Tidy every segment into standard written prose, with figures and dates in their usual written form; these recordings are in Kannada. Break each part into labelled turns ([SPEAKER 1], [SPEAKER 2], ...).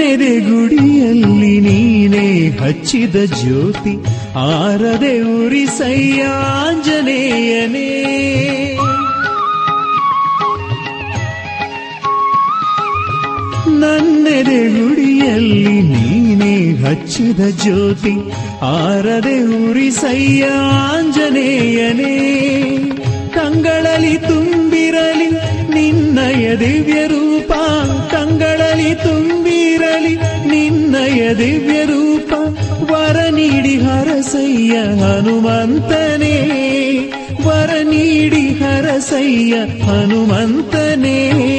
[SPEAKER 1] ನನ್ನೆದೆ ಗುಡಿಯಲ್ಲಿ ನೀನೇ ಹಚ್ಚಿದ ಜ್ಯೋತಿ ಆರದೆ ಉರಿಸಯ್ಯ ಆಂಜನೇಯನೇ. ನನ್ನೆದೆ ಗುಡಿಯಲ್ಲಿ ನೀನೇ ಹಚ್ಚಿದ ಜ್ಯೋತಿ ಆರದೆ ಉರಿಸಯ್ಯ ಆಂಜನೇಯನೇ. ಕಂಗಳಲ್ಲಿ ತುಂಬಿರಲಿ ನಿನ್ನಯ ದಿವ್ಯ ರೂಪ, ಕಂಗಳಲ್ಲಿ ತುಂಬಿರಲಿ ನಿನ್ನಯ ದಿವ್ಯ ರೂಪ. ವರ ನೀಡಿ ಹರಸಯ್ಯ ಹನುಮಂತನೇ, ವರ ನೀಡಿ ಹರಸಯ್ಯ ಹನುಮಂತನೇ.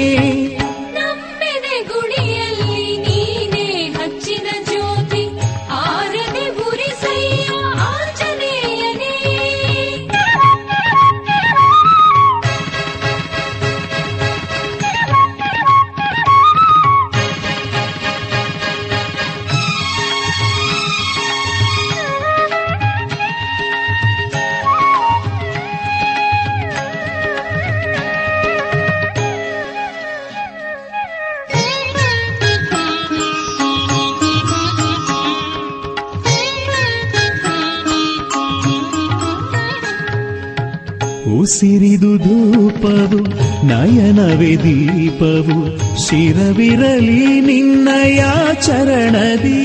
[SPEAKER 1] ಉಸಿರಿದು ಧೂಪವು ನಯನವೇ ದೀಪವು, ಶಿರವಿರಲಿ ನಿನ್ನಯ ಚರಣದಿ.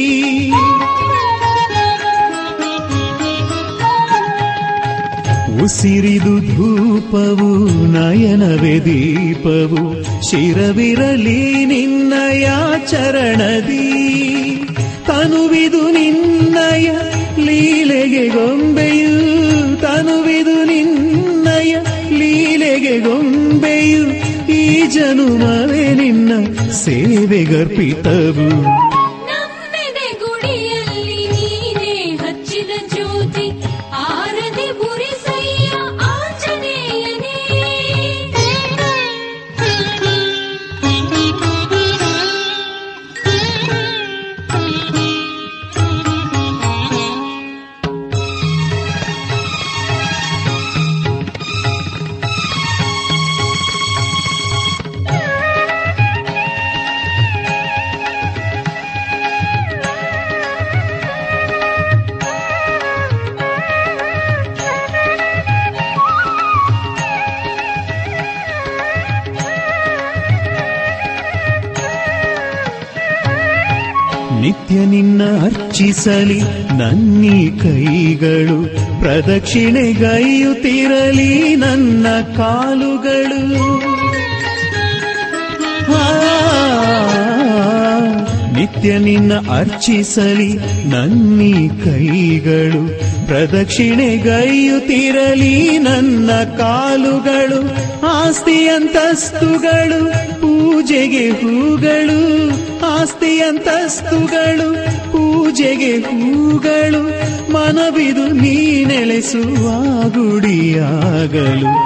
[SPEAKER 1] ಉಸಿರಿದು ಧೂಪವು ನಯನವೇ ದೀಪವು, ಶಿರವಿರಲಿ ನಿನ್ನಯ ಚರಣದಿ. ತನುವಿದು ನಿನ್ನಯ ಲೀಲೆಗೆ ಗೊಂಬೆಯು, ತನುವಿದು ನಿನ್ನಯ ಲೀಲೆಗೆ ಗೊಂಬೆಯು. ಈ ಜನುಮವೇ ನಿನ್ನ ಸೇವೆಗರ್ಪಿತವು. ನಿತ್ಯ ನಿನ್ನ ಅರ್ಚಿಸಲಿ ನನ್ನೀ ಕೈಗಳು, ಪ್ರದಕ್ಷಿಣೆಗೈಯುತ್ತಿರಲಿ ನನ್ನ ಕಾಲುಗಳು. ನಿತ್ಯ ನಿನ್ನ ಅರ್ಚಿಸಲಿ ನನ್ನೀ ಕೈಗಳು, ಪ್ರದಕ್ಷಿಣೆಗೈಯುತ್ತಿರಲಿ ನನ್ನ ಕಾಲುಗಳು. ಆಸ್ತಿ ಅಂತಸ್ತುಗಳು ಪೂಜೆಗೆ ಹೂಗಳು, ಆಸ್ತಿ ಅಂತಸ್ತುಗಳು ಪೂಜೆಗೆ ಹೂಗಳು. ಮನವಿದು ನೀ ನೆಲೆಸುವ ಗುಡಿಯಾಗಲು.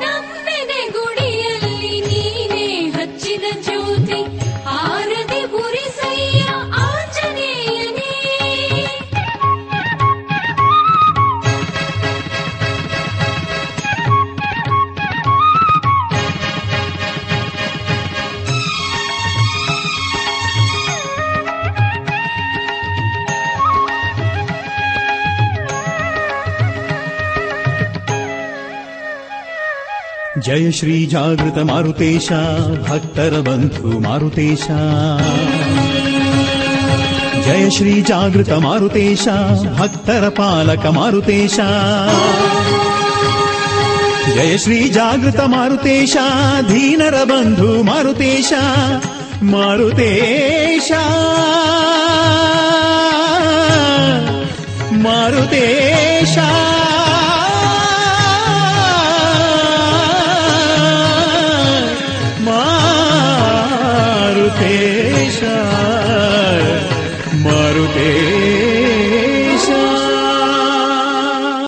[SPEAKER 1] ಜಯ ಶ್ರೀ ಜಾಗೃತ ಮಾರುತೇಶ, ಭಕ್ತರ ಬಂಧು ಮಾರುತೇಶ. ಜಯ ಶ್ರೀ ಜಾಗೃತ ಮಾರುತೇಶ, ಭಕ್ತರ ಪಾಲಕ ಮಾರುತೇಶ. ಜಯ ಶ್ರೀ ಜಾಗೃತ ಮಾರುತೇಶ, ದೀನರ ಬಂಧು ಮಾರುತೇಶ. ಮಾರುತೇಶ ಮಾರುತೇಶ ಮಾರುತೇಶ ಮಾರುತೇಶ.